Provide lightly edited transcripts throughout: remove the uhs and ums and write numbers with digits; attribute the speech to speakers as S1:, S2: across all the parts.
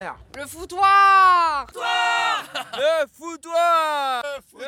S1: foutoir.
S2: Le foutoir.
S1: Le foutoir. Le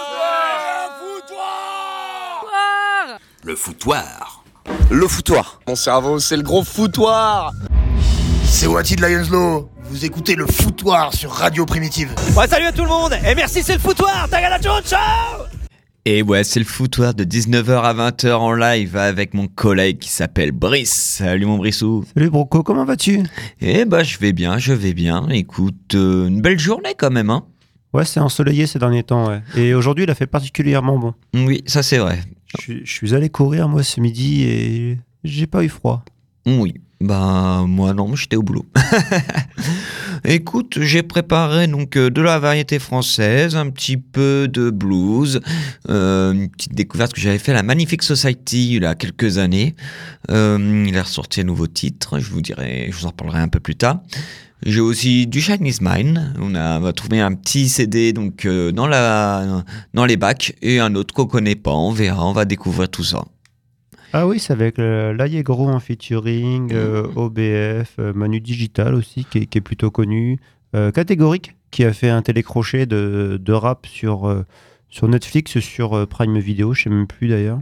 S1: foutoir.
S3: Le foutoir.
S4: Le foutoir. Mon cerveau, c'est le gros foutoir.
S5: C'est Wati de Lionslow. Vous écoutez le foutoir sur Radio Primitive.
S6: Ouais, salut à tout le monde. Et merci, c'est le foutoir. Tagada ciao.
S7: Et ouais, c'est le foutoir de 19h à 20h en live avec mon collègue qui s'appelle Brice. Salut mon Brissou.
S8: Salut Broco, comment vas-tu ?
S7: Eh bah je vais bien. Écoute, une belle journée quand même, hein.
S8: Ouais, c'est ensoleillé ces derniers temps, ouais. Et aujourd'hui, il a fait particulièrement bon.
S7: Oui, ça c'est vrai.
S8: Je suis allé courir moi ce midi et j'ai pas eu froid.
S7: Oui, bah moi non, j'étais au boulot. Écoute, j'ai préparé donc de la variété française, un petit peu de blues, une petite découverte que j'avais fait à la Magnifique Society il y a quelques années. Il a ressorti un nouveau titre, je vous en reparlerai un peu plus tard. J'ai aussi du Chinese Mine. On va trouver un petit CD donc dans les bacs et un autre qu'on connaît pas. On verra, on va découvrir tout ça.
S8: Ah oui, c'est avec l'Allegro en featuring, OBF, Manu Digital aussi, qui est plutôt connu. Catégorique, qui a fait un télécrochet de rap sur Netflix, sur Prime Video, je sais même plus d'ailleurs.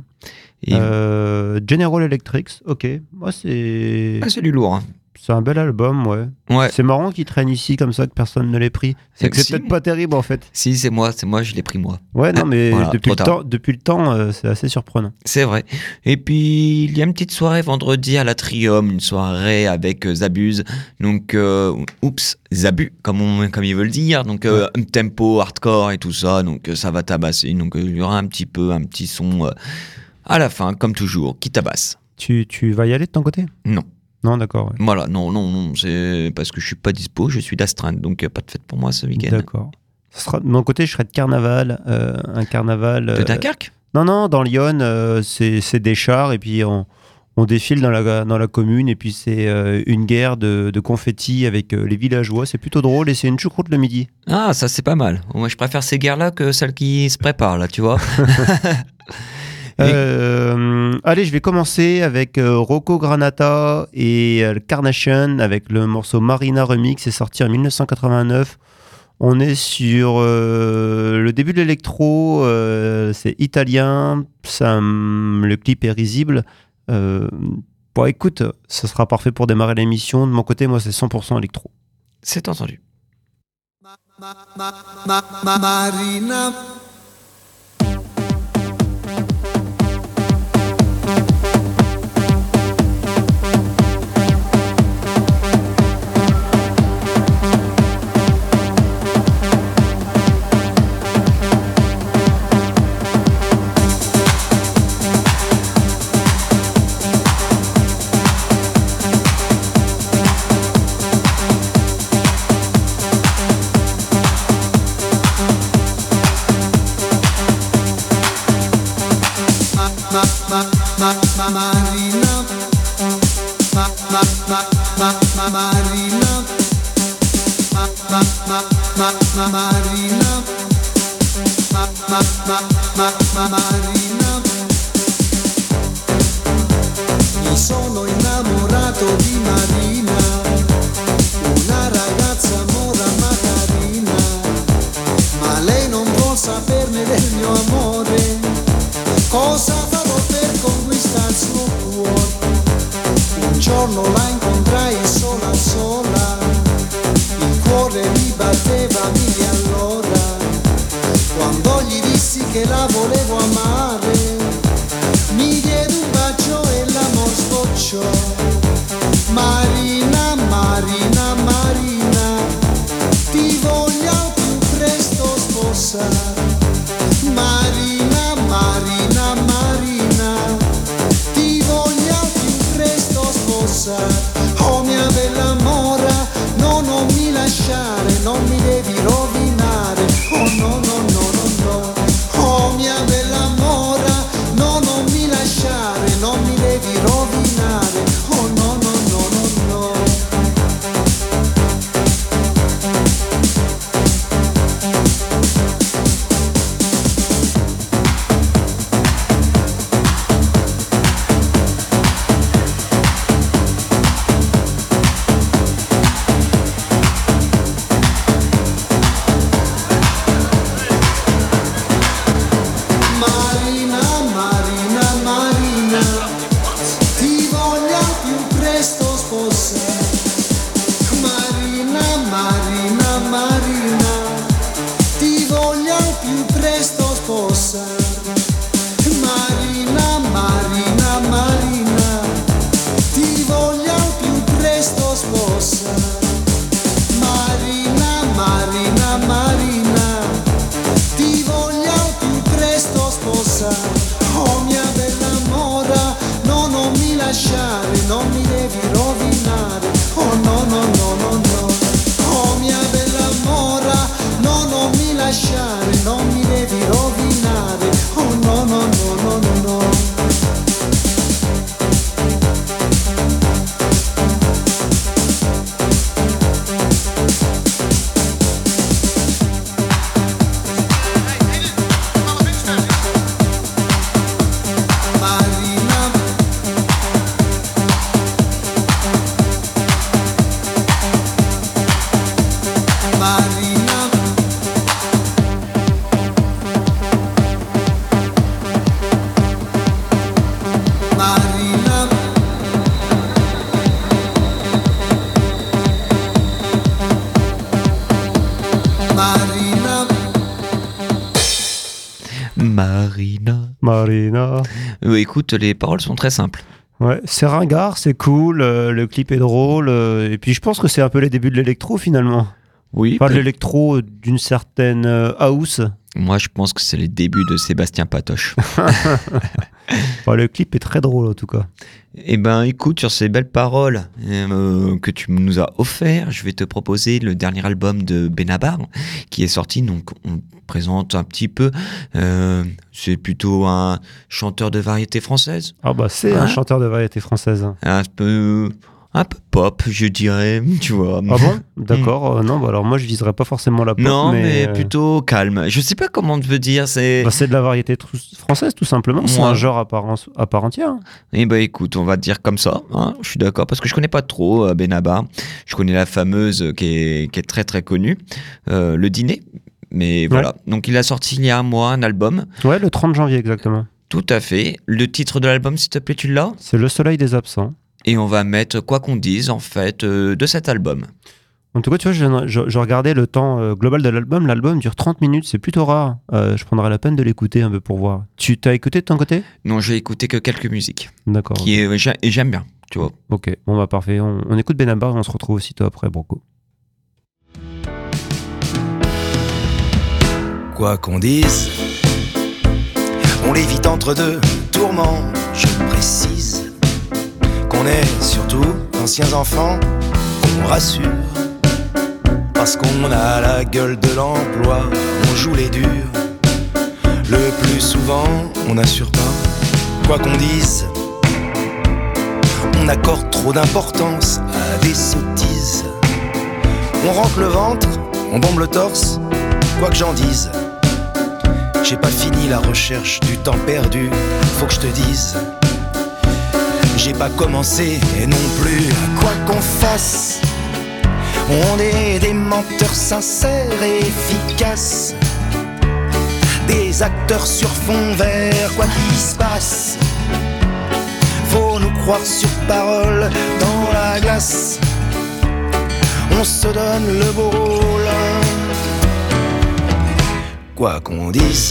S8: General Electric, ok. Moi, c'est
S7: du lourd, hein.
S8: C'est un bel album, ouais. C'est marrant qu'il traîne ici comme ça, que personne ne l'ait pris. C'est peut-être pas terrible en fait.
S7: Si, c'est moi, je l'ai pris moi.
S8: Ouais, non, mais
S7: voilà,
S8: depuis le temps, c'est assez surprenant.
S7: C'est vrai. Et puis, il y a une petite soirée vendredi à l'Atrium, une soirée avec Zabuz. Donc, Zabu, comme ils veulent dire. Donc, un tempo hardcore et tout ça. Donc, ça va tabasser. Donc, il y aura un petit son à la fin, comme toujours, qui tabasse.
S8: Tu vas y aller de ton côté ?
S7: Non.
S8: Non, d'accord. Ouais.
S7: Voilà, non, c'est parce que je suis pas dispo, je suis d'astreinte, donc pas de fête pour moi ce week-end.
S8: D'accord. De mon côté, je serai de carnaval, un carnaval...
S7: De Dunkerque ?
S8: Non, dans Lyon, c'est des chars, et puis on défile dans la commune, et puis c'est une guerre de confettis avec les villageois, c'est plutôt drôle, et c'est une choucroute le midi.
S7: Ah, ça c'est pas mal. Moi je préfère ces guerres-là que celles qui se préparent, là, tu vois.
S8: Allez, je vais commencer avec Rocco Granata et Carnation avec le morceau Marina Remix, c'est sorti en 1989. On est sur le début de l'électro, c'est italien, le clip est risible. Bon, écoute, ça sera parfait pour démarrer l'émission. De mon côté, moi, c'est 100% électro.
S7: C'est entendu.
S9: Marina. Mi sono innamorato di Marina, una ragazza mora ma carina, ma lei non vuol saperne del mio amore. Cosa farò per conquistare il suo cuore? Un giorno la incontrai sola sola, il cuore mi batteva mille all'ora, quando gli dissi che la volevo amare, mi diede un bacio e l'amor sbocciò. Marina, Marina, Marina, ti voglio al più presto sposare. Marina, Marina, Marina, ti voglio al più presto sposare. Oh mia bella mora, no, non mi lasciare, non mi devi rovinare. Oh no, no, no, no, no. Oh mia bella mora, no, non mi lasciare, non mi devi rovinare. Oh no, no, no, no, no. Marina, Marina, ti voglio al più presto sposare. Marina, Marina, Marina, ti voglio al più presto sposare. Marina, Marina, Marina, ti voglio al più presto sposare. Oh mia bella mora, no, non mi lasciare, non mi devi rovinare. Oh no, no, no, no, no. Oh mia bella mora, no, non mi lasciare, non mi devi rovinare. Oh no, no, no, no, no, no. Marina, Marina, Marina, Marina.
S7: Marina.
S8: Marina.
S7: Écoute, les paroles sont très simples.
S8: Ouais, c'est ringard, c'est cool, le clip est drôle, et puis je pense que c'est un peu les débuts de l'électro finalement.
S7: Oui,
S8: Enfin, de l'électro d'une certaine house.
S7: moi je pense que c'est les débuts de Sébastien Patoche.
S8: Enfin, le clip est très drôle en tout cas.
S7: Eh ben écoute, sur ces belles paroles que tu nous as offert, je vais te proposer le dernier album de Benabar qui est sorti. Donc on présente un petit peu, c'est plutôt un chanteur de variété française,
S8: Ah bah c'est un chanteur de variété française.
S7: un peu pop, je dirais, tu vois.
S8: Ah bon? D'accord, non, bah alors moi je viserais pas forcément la pop,
S7: Non, mais
S8: mais
S7: plutôt calme. Je sais pas comment te dire, c'est...
S8: bah, c'est de la variété française tout simplement, c'est
S7: Ouais.
S8: un genre à part entière.
S7: Eh ben écoute, on va te dire comme ça, hein, je suis d'accord, parce que je connais pas trop Benabar. Je connais la fameuse qui est très très connue, Le Dîner. Mais voilà, donc il a sorti il y a un mois un album,
S8: Ouais, le 30 janvier exactement.
S7: tout à fait. Le titre de l'album, s'il te plaît, tu l'as?
S8: C'est Le Soleil des Absents.
S7: Et on va mettre quoi qu'on dise, en fait, de cet album.
S8: En tout cas, tu vois, je regardais le temps global de l'album. L'album dure 30 minutes, c'est plutôt rare. Je prendrai la peine de l'écouter un peu pour voir. Tu t'as écouté de ton côté?
S7: Non, j'ai écouté que quelques musiques,
S8: D'accord.
S7: et j'aime bien, tu vois.
S8: Ok, bon bah parfait. On écoute Benabar et on se retrouve aussitôt après, Broco.
S3: Quoi qu'on dise, on l'évite entre deux tourments, je précise qu'on est surtout d'anciens enfants, qu'on rassure, parce qu'on a la gueule de l'emploi, on joue les durs, le plus souvent on n'assure pas, quoi qu'on dise, on accorde trop d'importance à des sottises, on rentre le ventre, on bombe le torse, quoi que j'en dise. J'ai pas fini la recherche du temps perdu, faut que je te dise. J'ai pas commencé et non plus, quoi qu'on fasse. On est des menteurs sincères et efficaces, des acteurs sur fond vert, quoi qu'il se passe. Faut nous croire sur parole dans la glace. On se donne le beau rôle. Quoi qu'on dise,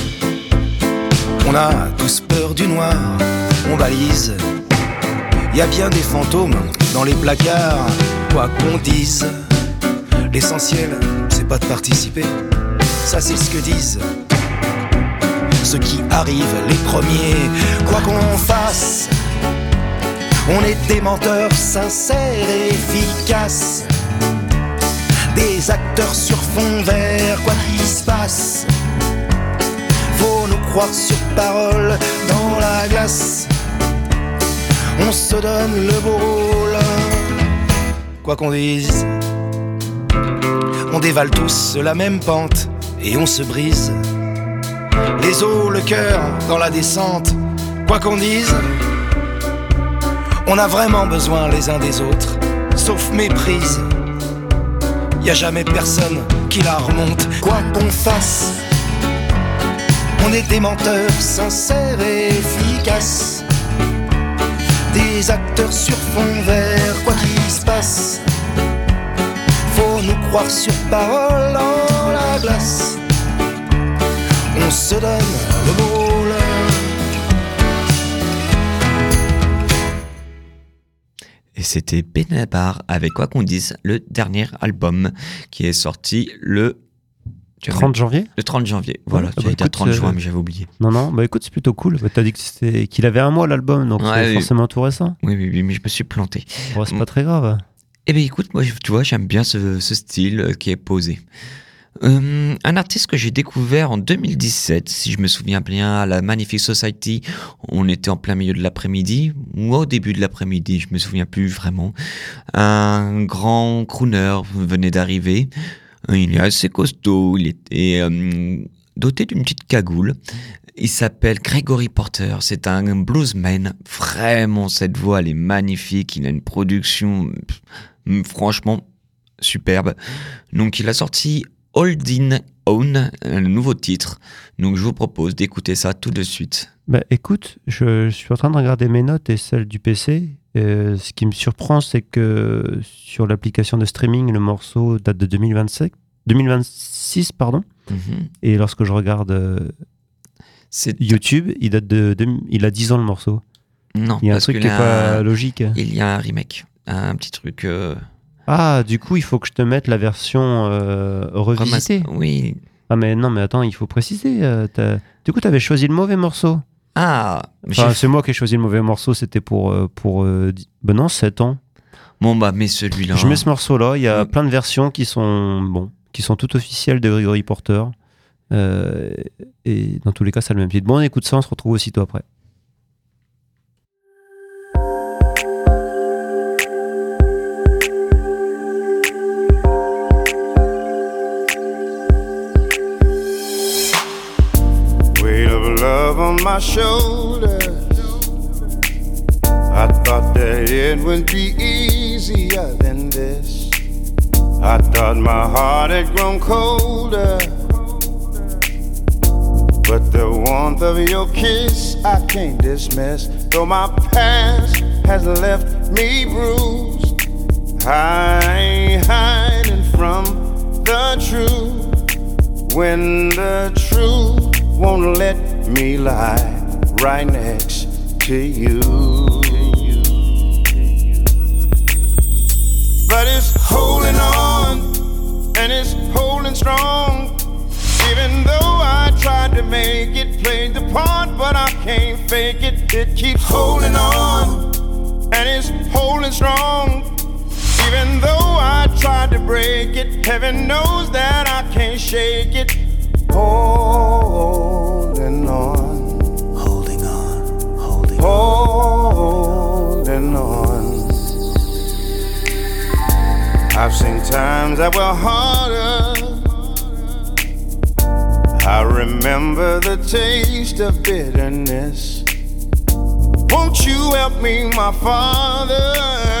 S3: on a tous peur du noir, on balise. Y a bien des fantômes dans les placards, quoi qu'on dise. L'essentiel, c'est pas de participer, ça c'est ce que disent ceux qui arrivent les premiers. Quoi qu'on fasse, on est des menteurs sincères et efficaces, des acteurs sur fond vert, quoi qu'il se passe. Faut nous croire sur parole dans la glace. On se donne le beau rôle. Quoi qu'on dise, on dévale tous la même pente et on se brise les os, le cœur dans la descente. Quoi qu'on dise, on a vraiment besoin les uns des autres, sauf méprise. Y a jamais personne qui la remonte, quoi qu'on fasse. On est des menteurs sincères et efficaces, des acteurs sur fond vert, quoi qu'il se passe. Faut nous croire sur parole en la glace. On se donne le môle.
S7: Et c'était Benabar avec Quoi qu'on dise, le dernier album qui est sorti le
S8: 30 janvier.
S7: Le 30 janvier, voilà.
S8: Ouais,
S7: J'avais dit 30 juin, mais j'avais oublié.
S8: Non, bah écoute, c'est plutôt cool. Bah, t'as dit qu'il avait un mois l'album, donc c'est forcément tout récent.
S7: Oui, mais je me suis planté.
S8: Bon, c'est pas très grave.
S7: Eh bien écoute, moi tu vois, j'aime bien ce style qui est posé. Un artiste que j'ai découvert en 2017, si je me souviens bien, à la Magnific Society, on était en plein milieu de l'après-midi, ou au début de l'après-midi, je me souviens plus vraiment. Un grand crooner venait d'arriver, il est assez costaud, il était doté d'une petite cagoule. Il s'appelle Gregory Porter, c'est un bluesman, vraiment cette voix elle est magnifique, il a une production franchement superbe. Donc il a sorti Holding On, un nouveau titre. Donc je vous propose d'écouter ça tout de suite.
S8: Bah écoute, je suis en train de regarder mes notes et celles du PC. Ce qui me surprend, c'est que sur l'application de streaming, le morceau date de 2026, pardon. Mm-hmm. Et lorsque je regarde YouTube, il a 10 ans le morceau.
S7: Non,
S8: il y a un truc qui n'est pas logique.
S7: Il y a un remake, un petit truc...
S8: Ah, du coup, il faut que je te mette la version revisitée.
S7: Oui.
S8: Ah, mais non, mais attends, il faut préciser. Du coup, tu avais choisi le mauvais morceau.
S7: Ah.
S8: Enfin, c'est moi qui ai choisi le mauvais morceau, c'était pour ben non, 7 ans.
S7: Bon, bah, mets celui-là.
S8: Je mets ce morceau-là. Il y a plein de versions qui sont toutes officielles de Gregory Porter. Et dans tous les cas, ça a le même titre. Bon, on écoute ça, on se retrouve aussitôt après.
S10: Love on my shoulders. I thought that it would be easier than this. I thought my heart had grown colder, but the warmth of your kiss I can't dismiss. Though my past has left me bruised, I ain't hiding from the truth. When the truth won't let me lie right next to you. But it's holding on, and it's holding strong. Even though I tried to make it, played the part, but I can't fake it. It keeps holding on, and it's holding strong. Even though I tried to break it, heaven knows that I can't shake it. Holding on, holding on, holding on. I've seen times that were harder. I remember the taste of bitterness. Won't you help me, my Father?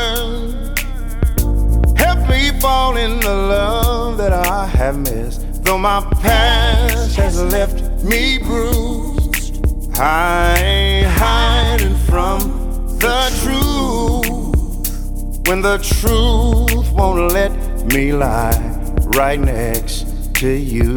S10: Help me fall in the love that I have missed. Though my past has left me bruised, I ain't hiding from the truth. When the truth won't let me lie right next to you.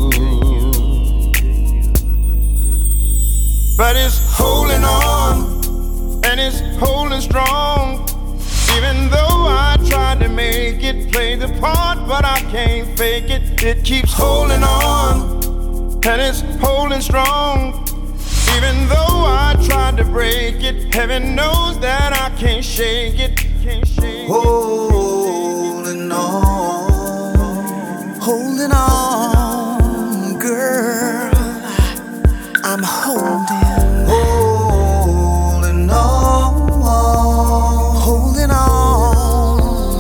S10: But it's holding on, and it's holding strong. Even though I tried to make it, play the part, but I can't fake it. It keeps holding on, and it's holding strong. Even though I tried to break it, heaven knows that I can't shake it.
S9: Holding on, girl, I'm holding on,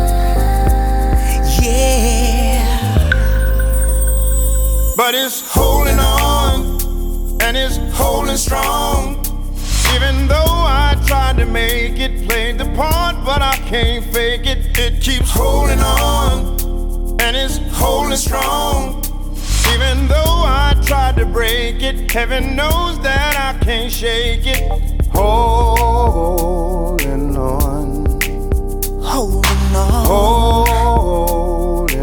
S9: yeah.
S10: But it's holding on, and it's holding strong. Even though I tried to make it, played the part, but I can't fake it. It keeps holding on, and it's holding strong. Even though I tried to break it, heaven knows that I can't shake it. Holding on,
S9: holding on,
S10: holding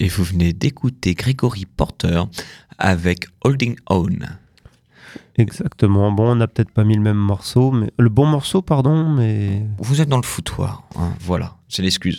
S7: Et vous venez d'écouter Gregory Porter avec Holding On.
S8: Exactement. Bon, on n'a peut-être pas mis le même morceau, mais le bon morceau, pardon, mais...
S7: Vous êtes dans le foutoir, hein, voilà, c'est l'excuse.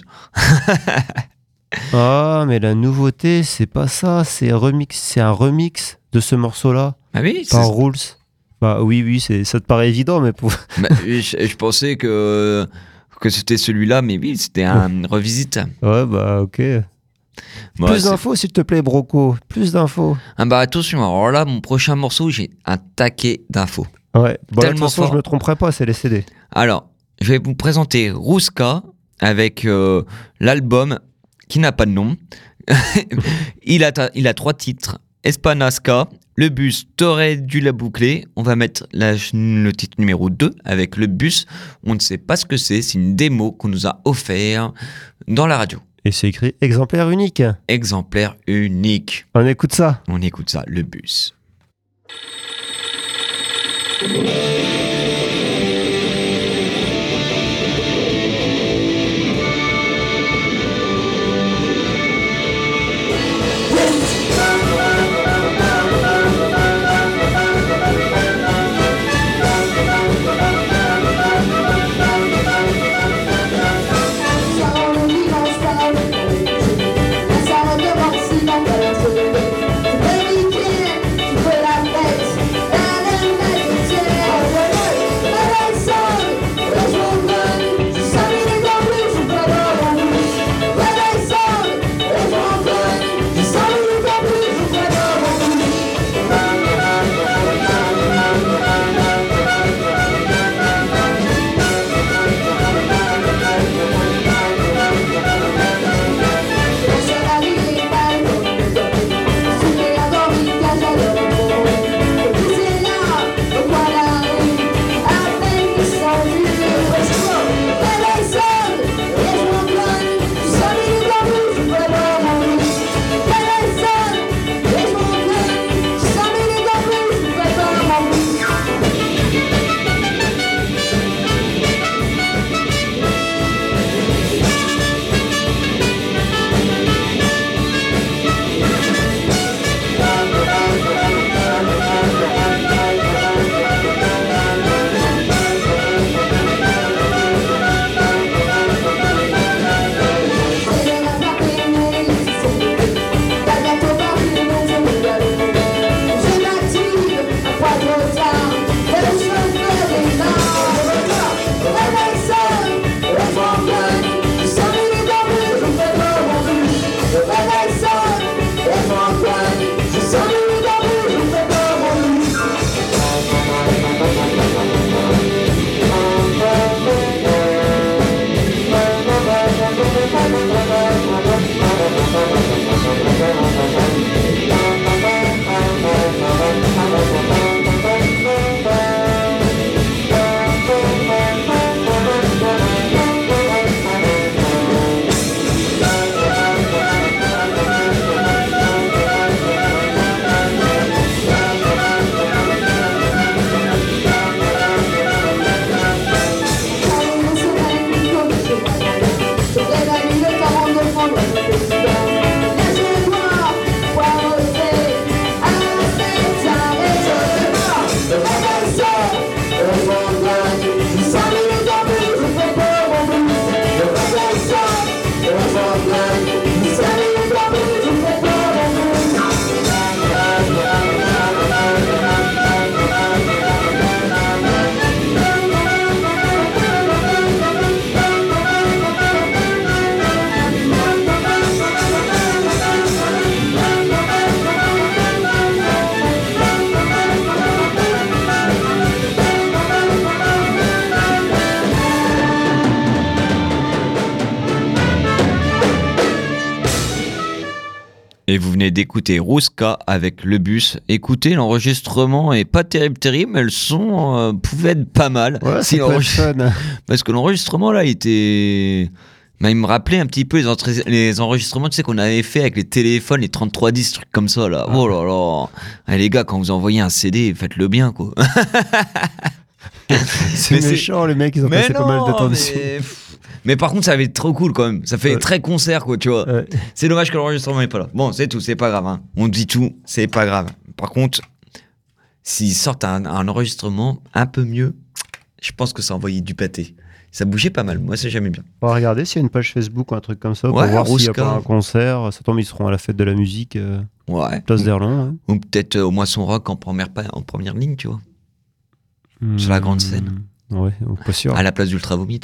S8: Ah, mais la nouveauté, c'est pas ça, c'est un remix de ce morceau-là.
S7: Ah oui,
S8: par Rules. Bah oui, ça te paraît évident, mais pour...
S7: Bah, je pensais que c'était celui-là, mais oui, c'était un revisite.
S8: Ouais, bah ok.
S7: Bah,
S8: plus d'infos, s'il te plaît, Broco. Plus d'infos.
S7: Ah bah attention, alors là, mon prochain morceau, j'ai un taquet d'infos.
S8: Ouais, bon, de toute façon,
S7: fort.
S8: je me tromperai pas, c'est les CD.
S7: Alors, je vais vous présenter Ruska avec l'album qui n'a pas de nom. il a 3 titres. Espanasca, le bus, t'aurais dû la boucler. On va mettre le titre numéro 2 avec le bus. On ne sait pas ce que c'est une démo qu'on nous a offert dans la radio.
S8: Et c'est écrit exemplaire unique.
S7: Exemplaire unique.
S8: On écoute ça.
S7: On écoute ça, le bus. Et vous venez d'écouter Ruska avec le bus. Écoutez, l'enregistrement est pas terrible, mais le son pouvait être pas mal.
S8: Ouais, c'est fun.
S7: Parce que l'enregistrement là, il était... Bah, il me rappelait un petit peu les enregistrements, tu sais, qu'on avait fait avec les téléphones, les 3310, trucs comme ça là. Oh là là. Allez, les gars, quand vous envoyez un CD, faites-le bien, quoi.
S8: C'est méchant, les mecs, ils ont passé pas mal de temps dessus.
S7: Mais par contre, ça va être trop cool quand même. Ça fait très concert, quoi, tu vois. C'est dommage que l'enregistrement n'est pas là. Bon, c'est tout, c'est pas grave. Hein. On dit tout, c'est pas grave. Par contre, s'ils sortent un enregistrement un peu mieux, je pense que ça envoyait du pâté. Ça bougeait pas mal. Moi, ça, j'aimais bien.
S8: On va regarder s'il y a une page Facebook ou un truc comme ça pour voir s'il y a pas un concert. Ça tombe, ils seront à la fête de la musique. Place d'Erlon. Hein.
S7: Ou peut-être au Moisson Rock en première ligne, tu vois. Sur la grande scène.
S8: Ouais, pas sûr.
S7: À la place d'Ultra Vomit.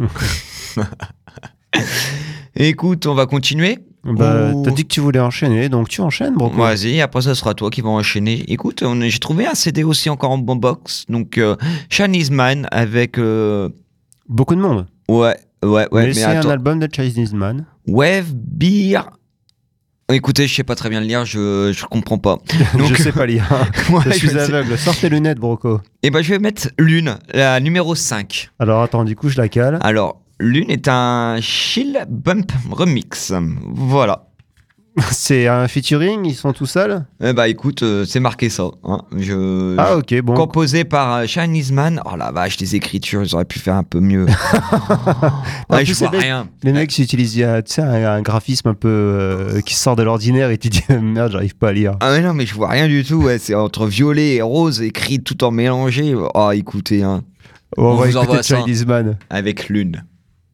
S7: Écoute, on va continuer.
S8: T'as dit que tu voulais enchaîner, donc tu enchaînes, Broco.
S7: Vas-y, après ça sera toi qui vas enchaîner. Écoute, j'ai trouvé un CD aussi encore en bon box. Donc, Chinese Man avec...
S8: Beaucoup de monde.
S7: Ouais.
S8: Mais c'est un album de Chinese Man.
S7: Wave Beer... Écoutez, je sais pas très bien le lire, je comprends pas.
S8: Donc, je sais pas lire. Je suis aveugle. Sors tes lunettes, Broco.
S7: Et je vais mettre Lune, la numéro 5.
S8: Alors attends, du coup, je la cale.
S7: Alors, Lune est un chill bump remix. Voilà.
S8: C'est un featuring, ils sont tout seuls?
S7: Écoute, c'est marqué ça. Hein.
S8: Ok, bon.
S7: Composé par Chinese Man. Oh la vache, les écritures, ils auraient pu faire un peu mieux. Je vois rien.
S8: Les mecs utilisent un graphisme un peu qui sort de l'ordinaire et tu dis merde, j'arrive pas à lire.
S7: Ah mais non, mais je vois rien du tout. Ouais. C'est entre violet et rose, écrit tout en mélangé. Oh, écoutez. Hein.
S8: On va écouter Chinese Man.
S7: Avec Lune.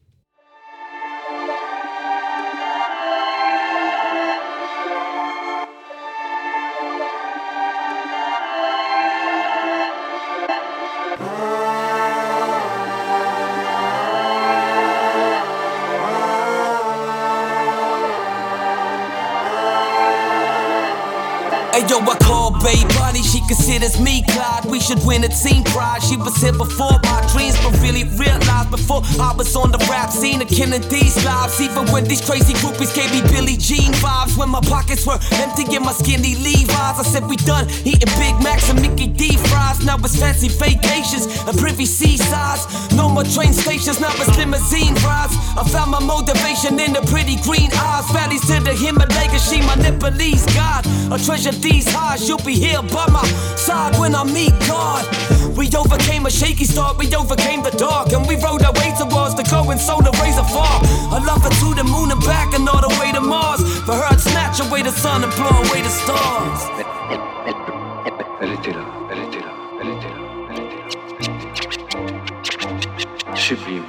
S11: Yo, I call Babe Bunny, she considers me Clyde. We should win a team prize. She was here before my dreams, but really realized before I was on the rap scene of killing these lives. Even when these crazy groupies gave me Billie Jean vibes, when my pockets were empty in my skinny Levi's, I said we done eating Big Macs and Mickey D fries. Now it's fancy vacations and privy seasides. No more train stations, now it's limousine rides. I found my motivation in the pretty green eyes. Valleys to the Himalayas, she my Nepalese god. I treasure these highs, you'll be here by my side when I meet God. We overcame a shaky start, we overcame the dark, and we rode our way towards the going solar razor far. I love her to the moon and back and all the way to Mars. For her I'd snatch away the sun and blow away the stars.
S12: Elle était là, elle était là, elle était là, elle était là. Sublime,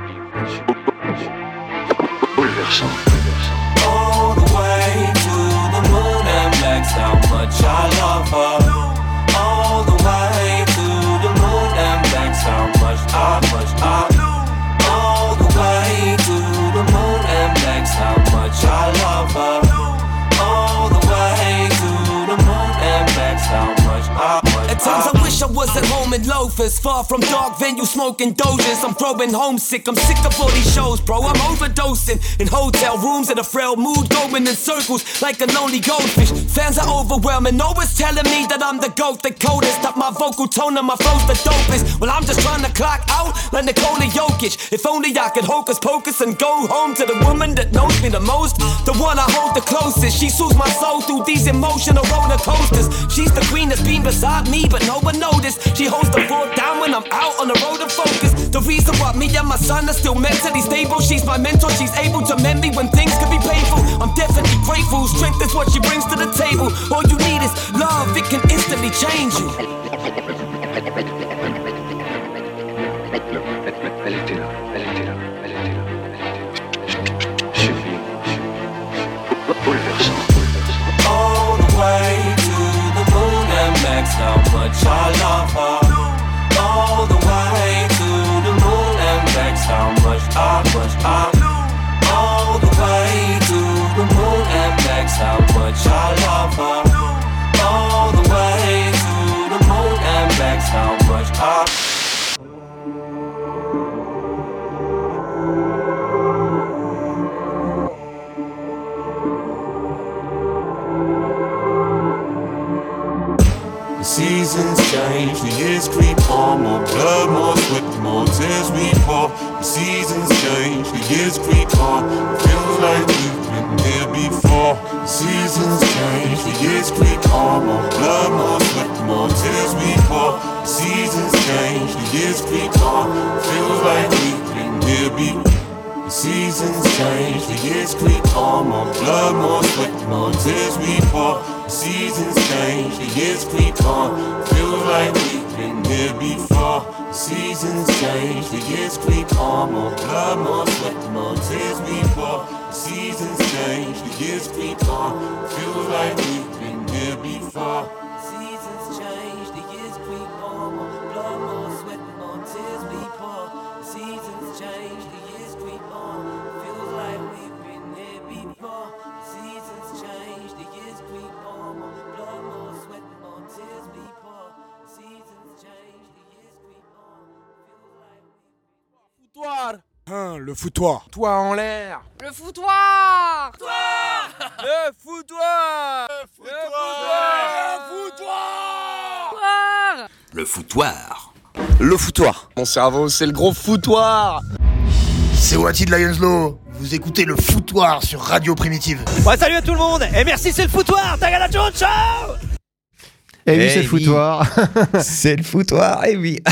S12: bouleversant.
S11: All the way to the moon and back, how much I love her. All the way to the moon and back, how much I. All the way to the moon and back, how much I love her. All the way to the moon and back, how much I. At times I wish I was at home in loafers, far from dark venues smoking dojas. I'm growing homesick, I'm sick of all these shows, bro. I'm overdosing in hotel rooms in a frail mood, going in circles like a lonely goldfish. Fans are overwhelming, always telling me that I'm the GOAT, the coldest, that my vocal tone and my flow's the dopest. Well, I'm just trying to clock out like Nikola Jokic. If only I could hocus pocus and go home to the woman that knows me the most, the one I hold the closest. She soothes my soul through these emotional roller coasters. She's the queen that's been beside me, but no one noticed. She holds the fort down when I'm out on the road to focus. The reason why me and my son are still mentally stable. She's my mentor, she's able to mend me when things can be painful. I'm definitely grateful, strength is what she brings to the table. All you need is love, it can instantly change you.
S12: Elle était là, elle était là, elle était là, elle était là. Sublime, bouleversant.
S11: All the way to the moon and back, how much I love her. All the way to the moon and back, how much I. All the way to the moon and back, how much I love her. All the way to the moon and back, how much I.
S10: The seasons change, the years creep on. More blood, more sweat, more tears we pour. The seasons change, the years creep on. Feels like we've been here before. The seasons change, the years creep on. More blood, more sweat, more tears we pour. The seasons change, the
S11: change, the years creep on, more blood, more sweat, more tears we pour. The seasons change, the years creep on, feels like we've been here before. The seasons change, the years creep on, more blood, more sweat, more tears we pour. The seasons change, the years creep on, feels like we've been here before. Seasons change, the years creep on, more blood, more sweat, more tears we pour. Seasons change, the years creep on, feels like we've been here before. Seasons change, the years creep on, more blood, more sweat, more tears we pour. Seasons change, the years creep on, feels like
S1: Foutoir.
S5: Le foutoir.
S1: Toi en l'air.
S2: Le foutoir.
S1: Le foutoir.
S5: Le foutoir.
S4: Le foutoir. Mon cerveau, c'est le gros foutoir.
S5: C'est Wati de Lions Law. Vous écoutez le foutoir sur Radio Primitive.
S6: Ouais, salut à tout le monde et merci, c'est le foutoir. Tagala Jones, ciao.
S8: Eh oui, c'est le foutoir.
S7: C'est le foutoir, eh oui.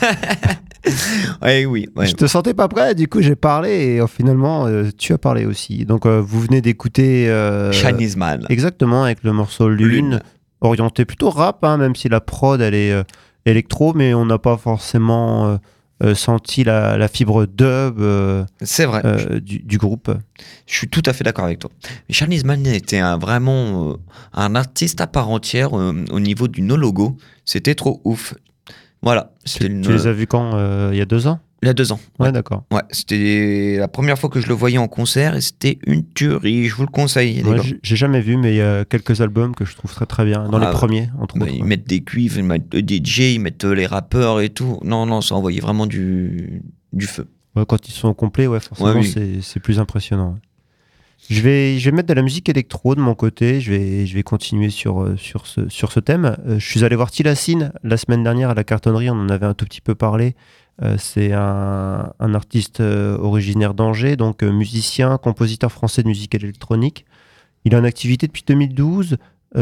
S7: Eh oui. Ouais.
S8: Je te sentais pas prêt, du coup j'ai parlé et finalement tu as parlé aussi. Donc vous venez d'écouter
S7: Chinese Man.
S8: Exactement, avec le morceau Lune, orienté plutôt rap, hein, même si la prod elle est électro, mais on n'a pas forcément senti la fibre dub
S7: c'est vrai.
S8: Du groupe.
S7: Je suis tout à fait d'accord avec toi. Chinese Man était vraiment un artiste à part entière au niveau du no-logo. C'était trop ouf. Voilà.
S8: Tu les as vus quand il y a 2 ans?
S7: Il y a 2 ans.
S8: Ouais, d'accord.
S7: Ouais, c'était la première fois que je le voyais en concert et c'était une tuerie. Je vous le conseille.
S8: Moi, j'ai jamais vu, mais il y a quelques albums que je trouve très très bien. Dans les premiers, entre autres.
S7: Ils mettent des cuivres, ils mettent le DJ, ils mettent les rappeurs et tout. Non, ça envoyait vraiment du feu.
S8: Ouais, quand ils sont au complet, ouais, forcément,
S7: ouais, oui.
S8: c'est plus impressionnant. Ouais. Je vais mettre de la musique électro de mon côté. Je vais continuer sur ce thème. Je suis allé voir Tilassine la semaine dernière à la Cartonnerie. On en avait un tout petit peu parlé. C'est un artiste originaire d'Angers, donc musicien, compositeur français de musique électronique. Il est en activité depuis 2012.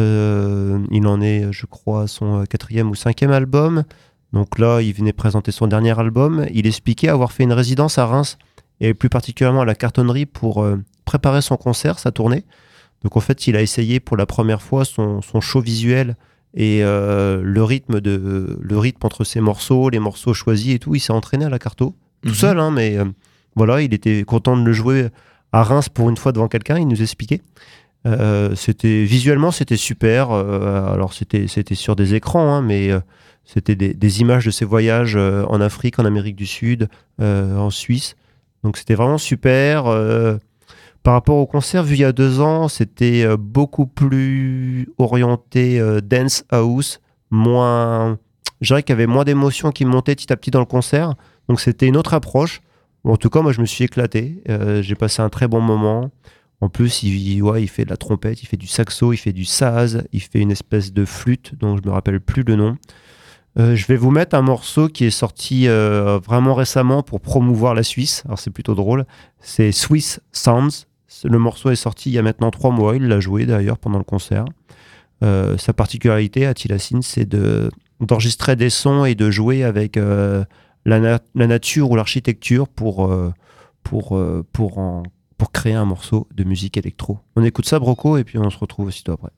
S8: Il en est, je crois, à son 4e ou 5e album. Donc là, il venait présenter son dernier album. Il expliquait avoir fait une résidence à Reims, et plus particulièrement à la Cartonnerie, pour préparer son concert, sa tournée. Donc en fait, il a essayé pour la première fois son show visuel et le rythme entre ses morceaux, les morceaux choisis et tout. Il s'est entraîné à la carto, tout seul, hein, mais voilà, il était content de le jouer à Reims pour une fois devant quelqu'un. Il nous expliquait. Visuellement, c'était super. Alors c'était sur des écrans, hein, mais c'était des images de ses voyages en Afrique, en Amérique du Sud, en Suisse. Donc c'était vraiment super. Par rapport au concert vu il y a 2 ans, c'était beaucoup plus orienté dance house, je dirais qu'il y avait moins d'émotions qui montaient petit à petit dans le concert. Donc c'était une autre approche. En tout cas, moi je me suis éclaté. J'ai passé un très bon moment. En plus, il fait de la trompette, il fait du saxo, il fait du saz, il fait une espèce de flûte dont je me rappelle plus le nom. Je vais vous mettre un morceau qui est sorti vraiment récemment pour promouvoir la Suisse. Alors c'est plutôt drôle. C'est Swiss Sounds. Le morceau est sorti il y a maintenant 3 mois. Il l'a joué d'ailleurs pendant le concert. Sa particularité à Tilassine, c'est d'enregistrer des sons et de jouer avec la nature ou l'architecture pour créer un morceau de musique électro. On écoute ça, Broco, et puis on se retrouve aussitôt après.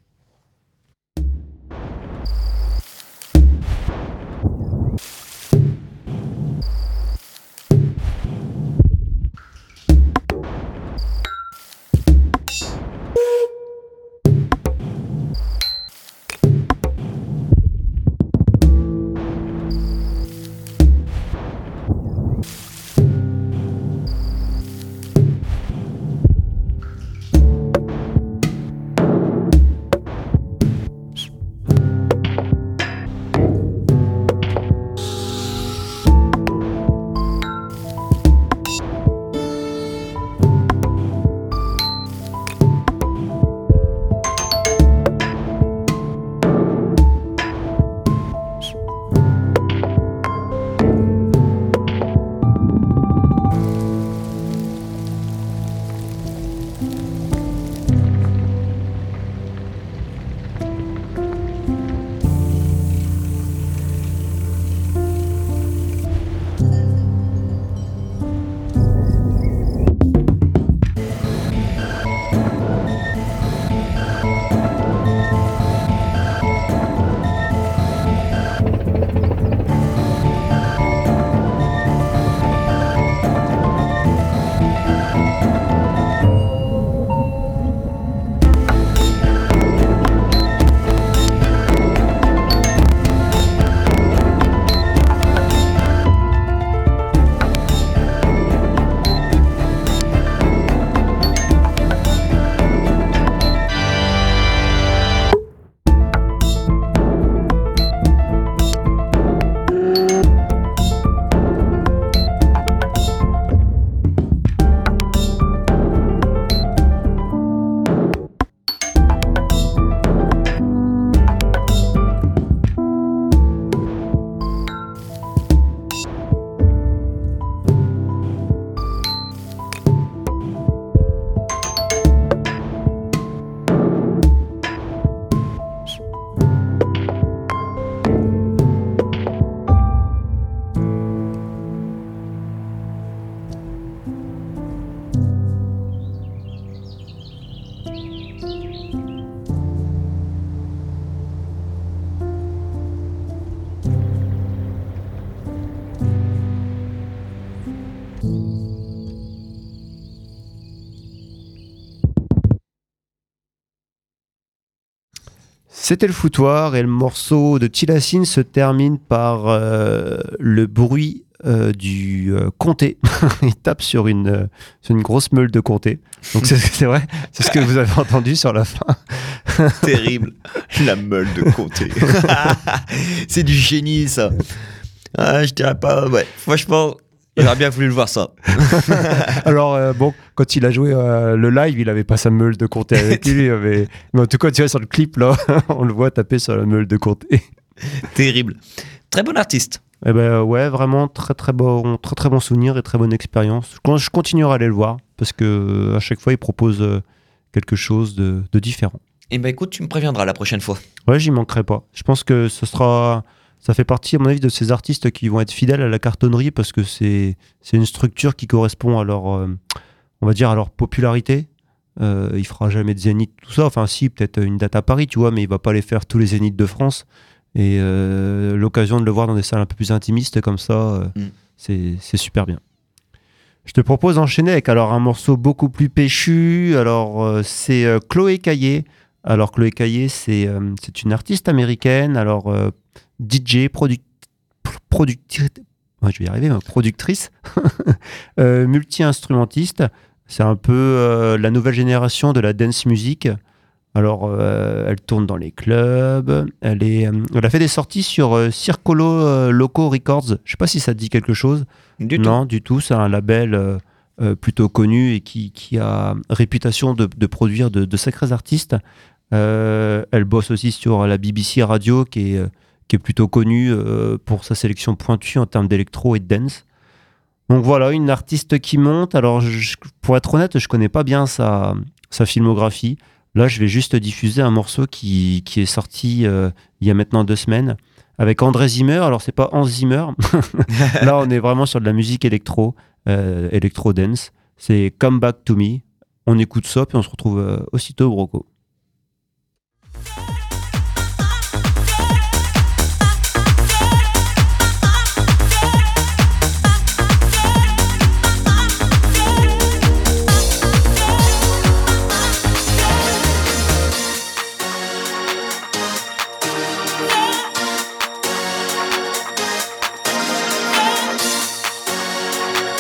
S8: C'était le foutoir et le morceau de Tilassine se termine par le bruit du comté. Il tape sur une grosse meule de comté. Donc c'est vrai, c'est ce que vous avez entendu sur la fin.
S7: Terrible, la meule de comté. C'est du génie ça. Ah, je dirais pas, ouais, franchement, j'aurais bien voulu le voir ça.
S8: Alors bon, quand il a joué le live, il avait pas sa meule de comté avec lui, mais en tout cas, tu vois sur le clip là, on le voit taper sur la meule de comté.
S7: Terrible. Très bon artiste.
S8: Eh ben ouais, vraiment très bon souvenir et très bonne expérience. Je continuerai à aller le voir parce que à chaque fois il propose quelque chose de différent.
S7: Eh ben écoute, tu me préviendras la prochaine fois.
S8: Ouais, j'y manquerai pas. Je pense que ça fait partie à mon avis de ces artistes qui vont être fidèles à la cartonnerie parce que c'est une structure qui correspond à leur on va dire à leur popularité. Il fera jamais de zénith tout ça. Enfin si, peut-être une date à Paris, tu vois, mais il va pas les faire tous les zéniths de France. Et l'occasion de le voir dans des salles un peu plus intimistes comme ça, c'est super bien. Je te propose d'enchaîner avec alors un morceau beaucoup plus péchu. Alors c'est Chloé Caillé. Alors Chloé Caillé, c'est une artiste américaine. Alors DJ, productrice, multi-instrumentiste. C'est un peu la nouvelle génération de la dance music. Alors, elle tourne dans les clubs. Elle a fait des sorties sur Circolo Loco Records. Je ne sais pas si ça te dit quelque chose. Non, du tout. C'est un label plutôt connu et qui a réputation de produire de sacrés artistes. Elle bosse aussi sur la BBC Radio, qui est plutôt connue pour sa sélection pointue en termes d'électro et de dance. Donc voilà, une artiste qui monte. Alors, pour être honnête, je ne connais pas bien sa filmographie. Là, je vais juste diffuser un morceau qui est sorti il y a maintenant 2 semaines avec André Zimmer. Alors, c'est pas Hans Zimmer. Là, on est vraiment sur de la musique électro dance. C'est Come Back to Me. On écoute ça, puis on se retrouve aussitôt au Broco.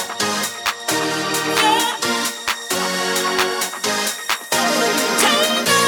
S13: Take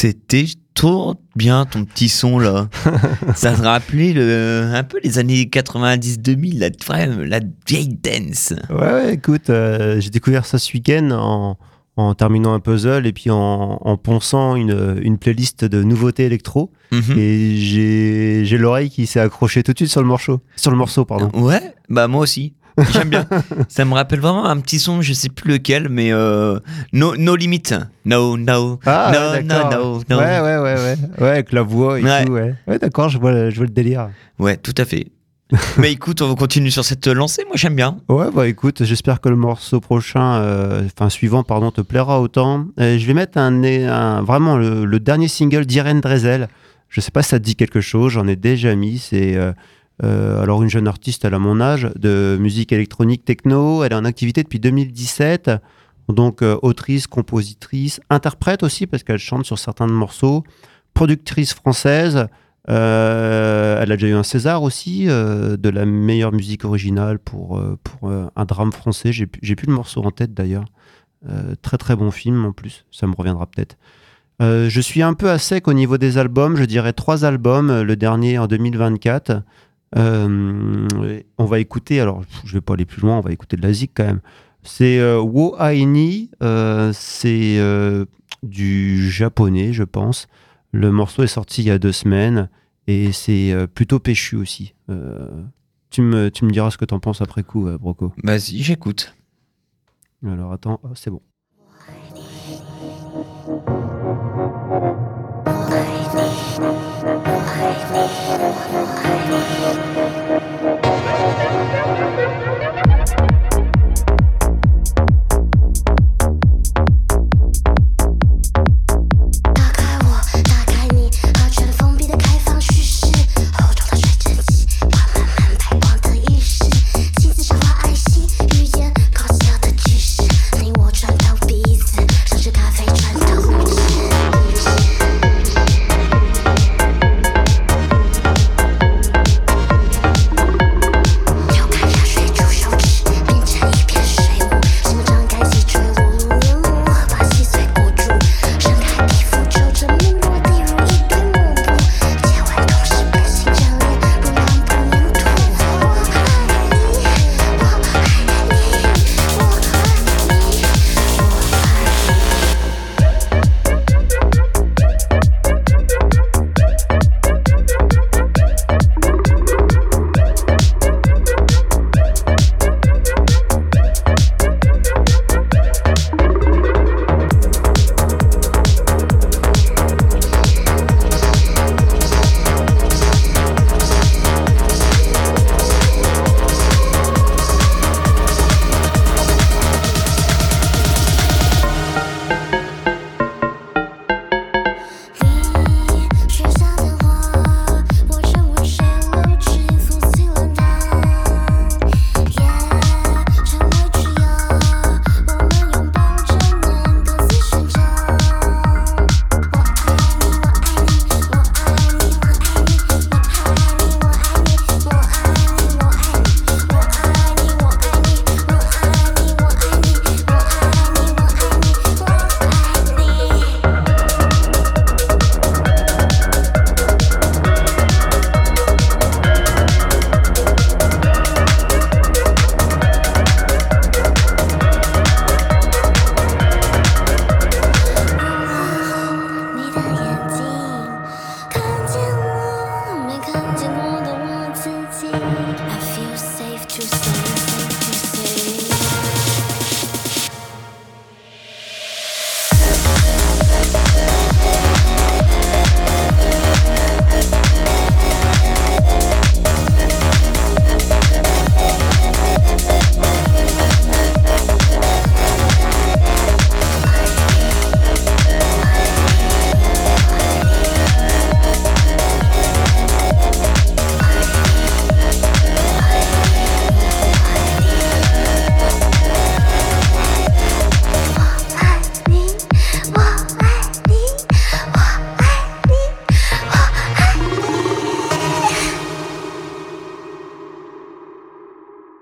S7: C'était trop bien ton petit son là. Ça se rappelait un peu les années 90-2000, la vieille dance.
S8: Ouais, écoute, j'ai découvert ça ce week-end en terminant un puzzle et puis en ponçant une playlist de nouveautés électro. Et j'ai l'oreille qui s'est accrochée tout de suite sur le morceau, pardon.
S7: Ouais, bah moi aussi. J'aime bien. Ça me rappelle vraiment un petit son, je sais plus lequel, mais No Limit. No.
S8: Ah, no. Ouais, avec la voix et tout, ouais. Ouais, d'accord, je vois le délire.
S7: Ouais, tout à fait. Mais écoute, on continue sur cette lancée, moi j'aime bien.
S8: Ouais, bah écoute, j'espère que le morceau suivant, te plaira autant. Je vais mettre vraiment le dernier single d'Irene Dresel. Je sais pas si ça te dit quelque chose, j'en ai déjà mis, c'est... alors une jeune artiste, elle a mon âge, de musique électronique techno, elle est en activité depuis 2017, donc autrice, compositrice, interprète aussi parce qu'elle chante sur certains morceaux, productrice française, elle a déjà eu un César aussi de la meilleure musique originale pour un drame français, j'ai plus le morceau en tête d'ailleurs, très très bon film en plus, ça me reviendra peut-être. Je suis un peu à sec au niveau des albums, je dirais 3 albums, le dernier en 2024. On va écouter, alors je vais pas aller plus loin, on va écouter de la zik quand même. C'est Wo Aini, c'est du japonais je pense. Le morceau est sorti il y a 2 semaines et c'est plutôt péchu aussi. Tu me diras ce que t'en penses après coup, Broco.
S7: Vas-y, j'écoute.
S8: Alors attends, c'est bon.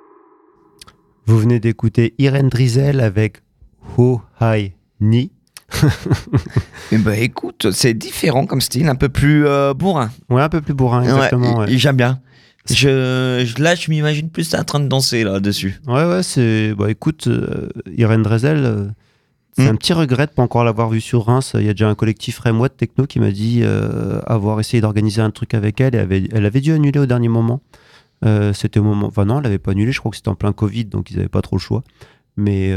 S8: Vous venez d'écouter Irene Dresel avec Ho Hai Ni.
S7: Eh ben, écoute, c'est différent comme style, un peu plus bourrin.
S8: Ouais, un peu plus bourrin, exactement.
S7: Ouais,
S8: Ouais.
S7: j'aime bien. Là, je m'imagine plus en train de danser là-dessus.
S8: Ouais, c'est. Bah écoute, Irène Drezel, c'est un petit regret de pas encore l'avoir vue sur Reims. Il y a déjà un collectif Rémois de techno qui m'a dit avoir essayé d'organiser un truc avec elle et elle avait dû annuler au dernier moment. C'était au moment. Enfin, non, elle avait pas annulé, je crois que c'était en plein Covid, donc ils avaient pas trop le choix. Mais.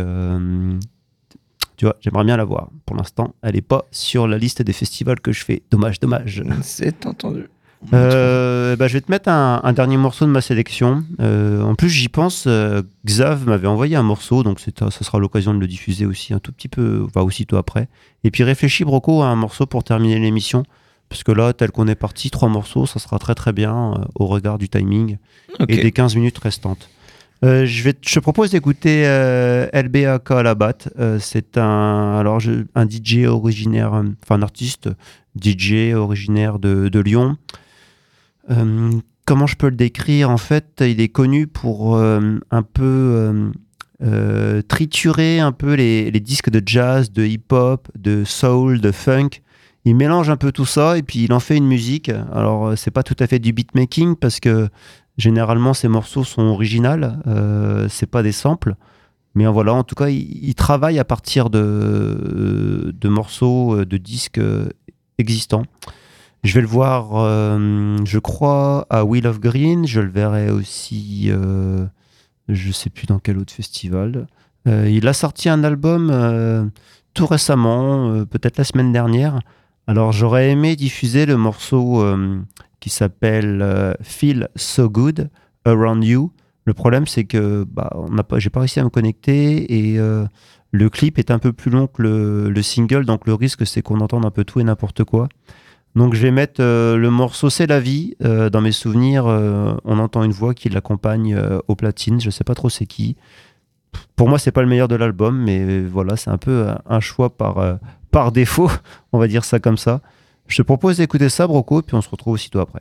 S8: Tu vois, j'aimerais bien la voir. Pour l'instant, elle est pas sur la liste des festivals que je fais. Dommage.
S7: C'est entendu.
S8: Je vais te mettre un dernier morceau de ma sélection. En plus, j'y pense. Xav m'avait envoyé un morceau, donc ça sera l'occasion de le diffuser aussi un tout petit peu, enfin aussitôt après. Et puis réfléchis, Broco, à un morceau pour terminer l'émission. Parce que là, tel qu'on est parti, 3 morceaux, ça sera très très bien au regard du timing et des 15 minutes restantes. Je te propose d'écouter LBA Kalabat. C'est un DJ originaire, un artiste DJ originaire de Lyon. Comment je peux le décrire? En fait, il est connu pour un peu triturer un peu les disques de jazz, de hip-hop, de soul, de funk. Il mélange un peu tout ça et puis il en fait une musique. Alors, c'est pas tout à fait du beatmaking parce que généralement, ces morceaux sont originaux, c'est pas des samples. Mais voilà, en tout cas, il travaille à partir de morceaux, de disques existants. Je vais le voir, je crois, à Wheel of Green. Je le verrai aussi, je sais plus dans quel autre festival. Il a sorti un album tout récemment, peut-être la semaine dernière. Alors, j'aurais aimé diffuser le morceau qui s'appelle Feel So Good Around You. Le problème, c'est que j'ai pas réussi à me connecter et le clip est un peu plus long que le single, donc le risque, c'est qu'on entende un peu tout et n'importe quoi. Donc, je vais mettre le morceau C'est la vie. Dans mes souvenirs, on entend une voix qui l'accompagne au platine. Je sais pas trop c'est qui. Pour moi, c'est pas le meilleur de l'album, mais voilà, c'est un peu un choix par défaut, on va dire ça comme ça. Je te propose d'écouter ça, Broco, puis on se retrouve aussitôt après.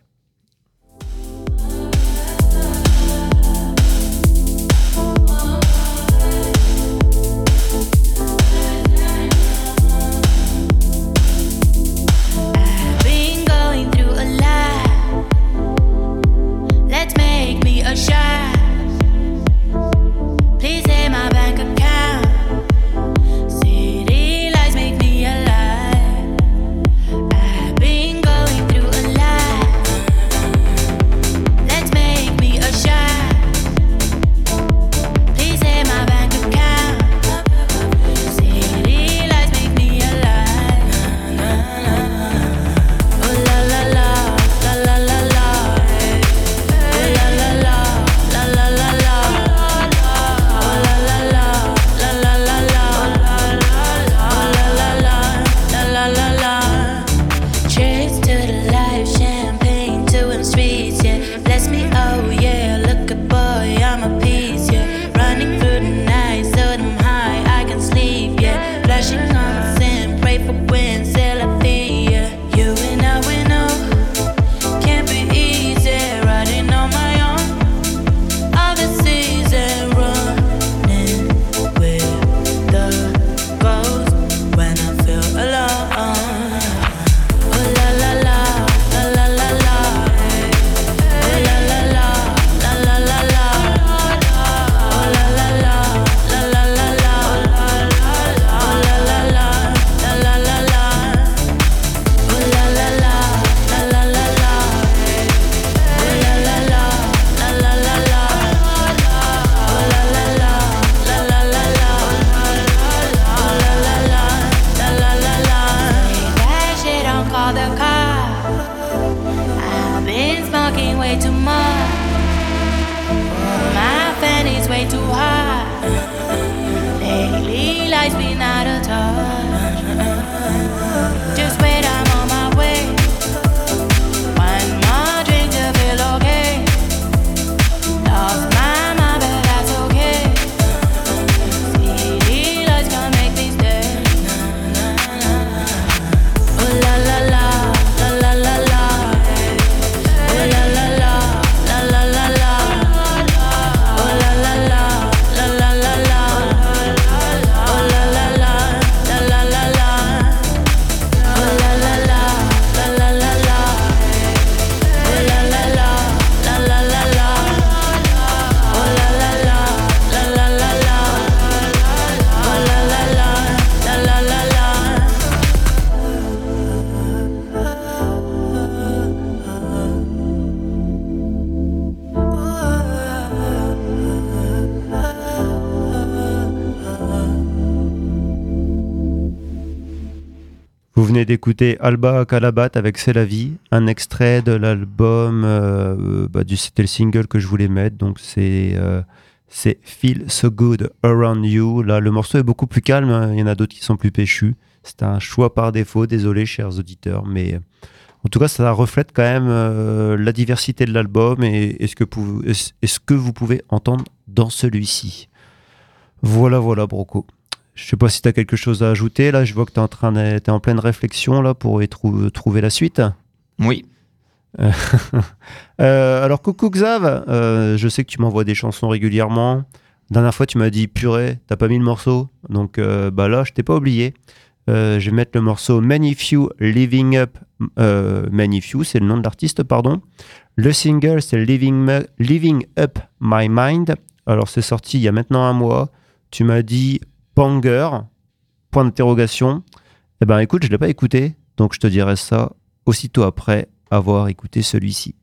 S8: venez d'écouter Alba Calabat avec C'est la vie, un extrait de l'album, c'était le single que je voulais mettre, donc c'est Feel So Good Around You. Là, le morceau est beaucoup plus calme, hein. Il y en a d'autres qui sont plus péchus. C'est un choix par défaut, désolé chers auditeurs, mais en tout cas ça reflète quand même la diversité de l'album et ce que vous pouvez entendre dans celui-ci. Voilà Broco. Je sais pas si tu as quelque chose à ajouter, là je vois que t'es en pleine réflexion là pour y trouver la suite.
S7: Oui.
S8: Alors coucou Xav, je sais que tu m'envoies des chansons régulièrement. La dernière fois tu m'as dit purée, t'as pas mis le morceau, donc là je t'ai pas oublié. Je vais mettre le morceau Many Few Living Up. Many Few, c'est le nom de l'artiste, pardon. Le single, c'est Living Up My Mind. Alors, c'est sorti il y a maintenant un mois. Tu m'as dit banger, point d'interrogation. Eh ben, écoute, je l'ai pas écouté, donc je te dirai ça aussitôt après avoir écouté celui-ci.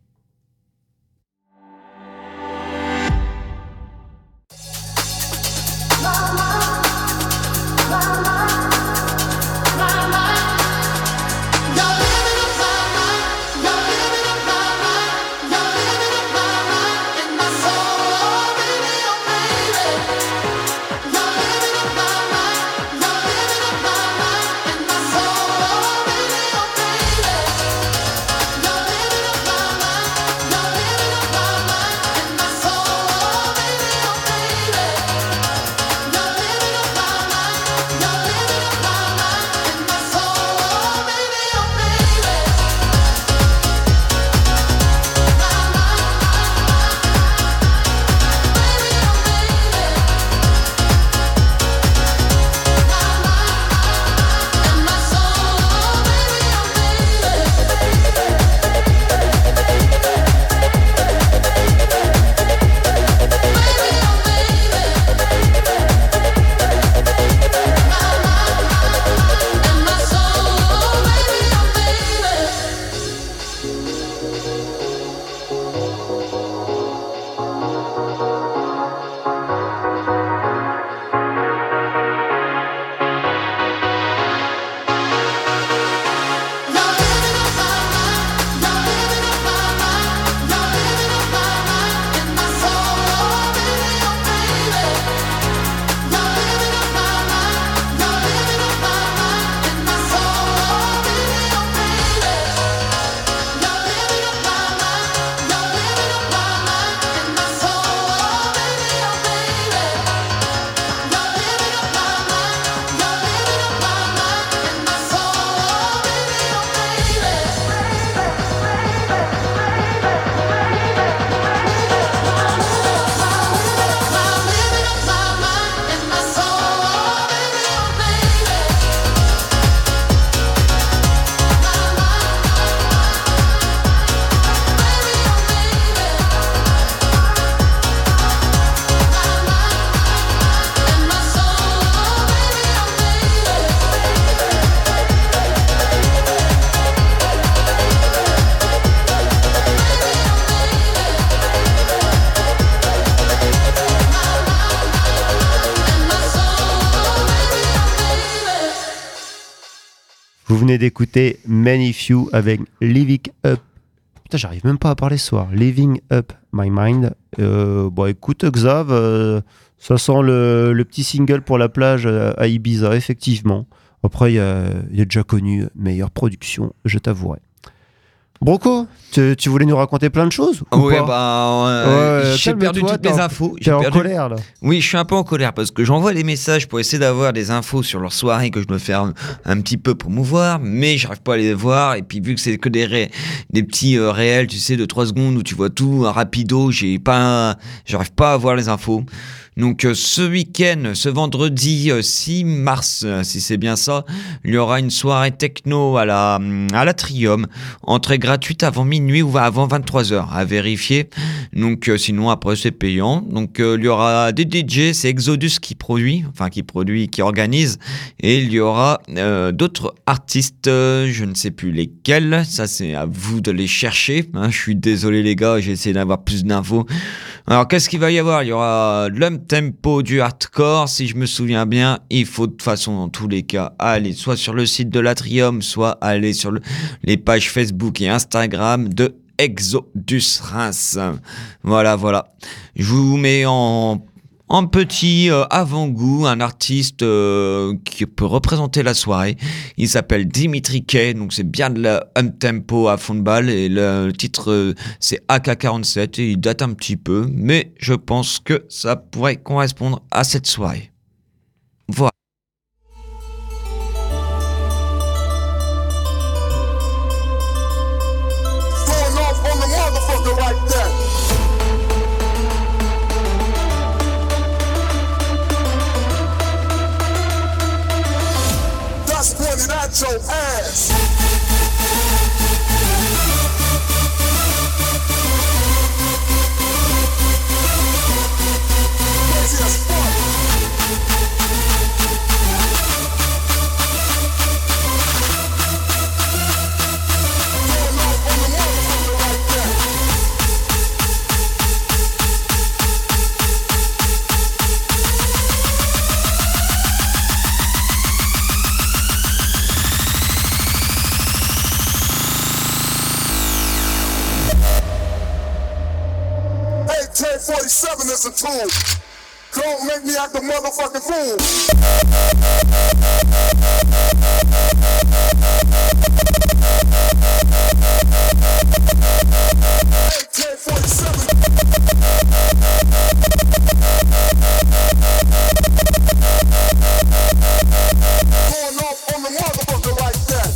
S8: Vous venez d'écouter Many Few avec Living Up. Putain, j'arrive même pas à parler ce soir. Living Up My Mind. Écoute, Xav, ça sent le petit single pour la plage à Ibiza, effectivement. Après, il y a déjà connu meilleure production, je t'avouerai. Broco, tu voulais nous raconter plein de choses ou
S7: Oui,
S8: pas
S7: j'ai perdu toutes mes infos.
S8: T'es en colère là.
S7: Oui, je suis un peu en colère parce que j'envoie des messages pour essayer d'avoir des infos sur leur soirée que je dois faire un petit peu promouvoir, mais j'arrive pas à les voir. Et puis vu que c'est que des petits réels, tu sais, de 3 secondes où tu vois tout, un rapido, j'arrive pas à voir les infos. Donc ce week-end, ce vendredi 6 mars, si c'est bien ça, il y aura une soirée techno à l'Atrium, entrée gratuite avant minuit ou avant 23h, à vérifier. Donc sinon après c'est payant. Donc il y aura des DJ, c'est Exodus qui organise, et il y aura d'autres artistes, je ne sais plus lesquels, ça c'est à vous de les chercher, hein. Je suis désolé les gars, j'ai essayé d'avoir plus d'infos. Alors, qu'est-ce qu'il va y avoir? Il y aura de l'up-tempo, du hardcore, si je me souviens bien. Il faut de toute façon, dans tous les cas, aller soit sur le site de l'Atrium, soit aller sur les pages Facebook et Instagram de Exodus Reims. Voilà. Je vous mets en petit avant-goût un artiste qui peut représenter la soirée. Il s'appelle Dimitri K, donc c'est bien de la up-tempo à fond de balle et le titre c'est AK-47 et il date un petit peu, mais je pense que ça pourrait correspondre à cette soirée. Voilà.
S10: Pointed at your ass. Crazy as fuck. Going off on the motherfucker like that. AK-47 is a tool. Don't make me act a motherfucking fool. AK-47. Going off on the motherfucker like that.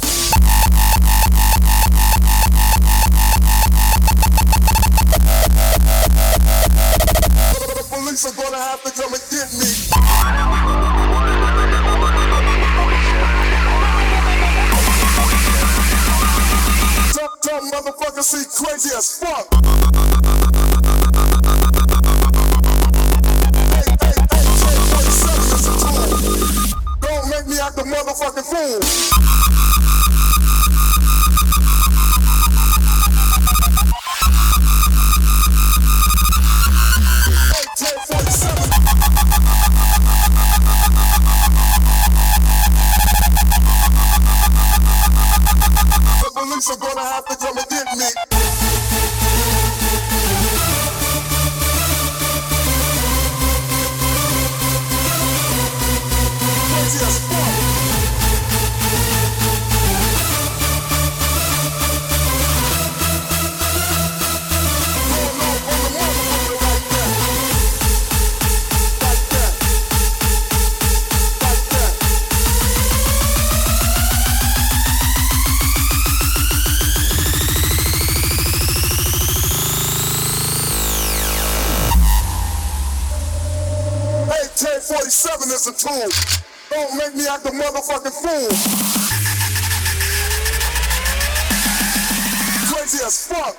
S10: Police are gonna have to come and get me. Dumb motherfuckers see crazy as fuck. AK-47 is a tool. Don't make me act a motherfucking fool. The police are gonna have to come and get me. Crazy as fuck. Going off on the motherfucker like that. Like that. Like that. AK-47 is a tool. Don't make me act a motherfucking fool. Crazy as fuck.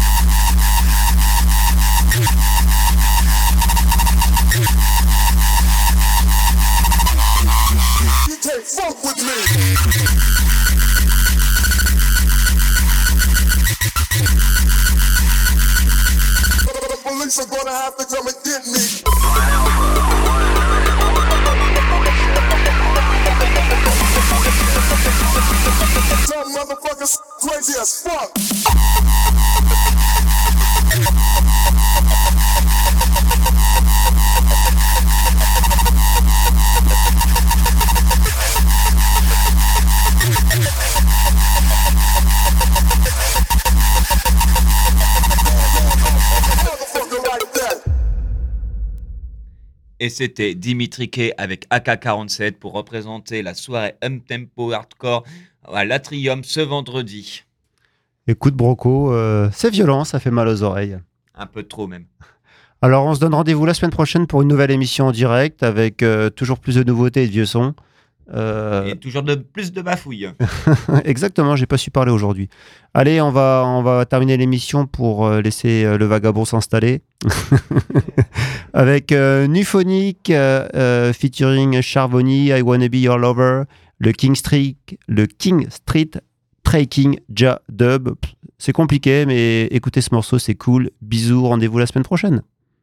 S10: You can't fuck with me. The police are gonna have to come and get me. Some motherfuckers crazy as fuck. Motherfucker like that.
S7: Et c'était Dimitri K avec AK-47 pour représenter la soirée up-tempo hardcore à l'Atrium ce vendredi.
S8: Écoute Broco, c'est violent, ça fait mal aux oreilles.
S7: Un peu trop même.
S8: Alors on se donne rendez-vous la semaine prochaine pour une nouvelle émission en direct avec toujours plus de nouveautés et de vieux sons.
S7: Et toujours plus de bafouilles.
S8: Exactement, j'ai pas su parler aujourd'hui. Allez, on va terminer l'émission pour laisser le vagabond s'installer. Avec Nuphonic featuring Charbonny, I Wanna Be Your Lover, le King Street Trekking Ja Dub. C'est compliqué, mais écoutez ce morceau, c'est cool. Bisous, rendez-vous la semaine prochaine.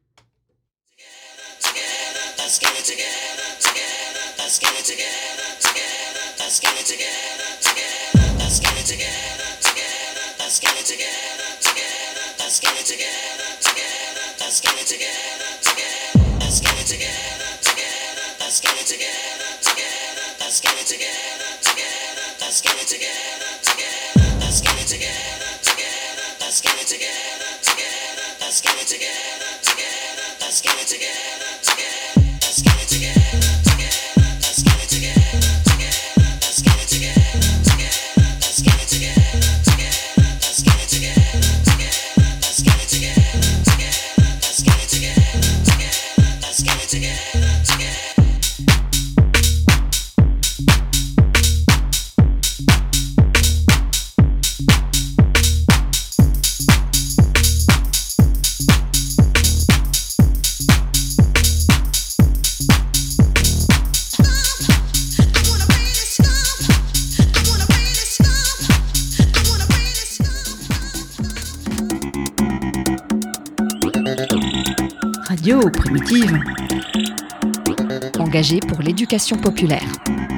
S13: Radio Primitive. Engagée pour l'éducation populaire.